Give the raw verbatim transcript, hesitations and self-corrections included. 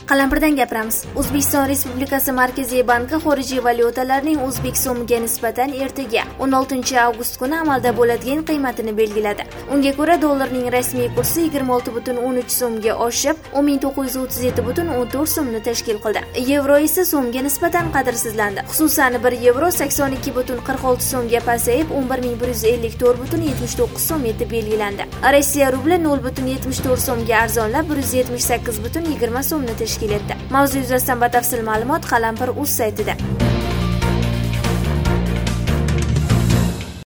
Qalampirdan gapiramiz. O'zbekiston Respublikasi Markaziy banki xorijiy valyutalarning o'zbek so'miga nisbatan ertaga o'n oltinchi avgust kuni amalda bo'ladigan qiymatini belgiladi. Unga ko'ra dollarning rasmiy kursi yigirma olti butun o'n uch so'mga oshib, o'n ming to'qqiz yuz o'ttiz yetti butun o'n to'rt so'mni tashkil qildi. Yevro esa so'mga nisbatan qadrsizlandi. Xususan bir yevro sakson ikki butun qirq olti so'mga pasayib, o'n bir ming bir yuz ellik to'rt butun yetmish to'qqiz so'm etib belgilandi. Rossiya rubli nol butun yetmish to'rt so'mga arzonlab bir yuz yetmish sakkiz butun yigirma so'mni tashkil etdi. Mavzu yuzasidan batafsil ma'lumot Qalampir.uz saytida.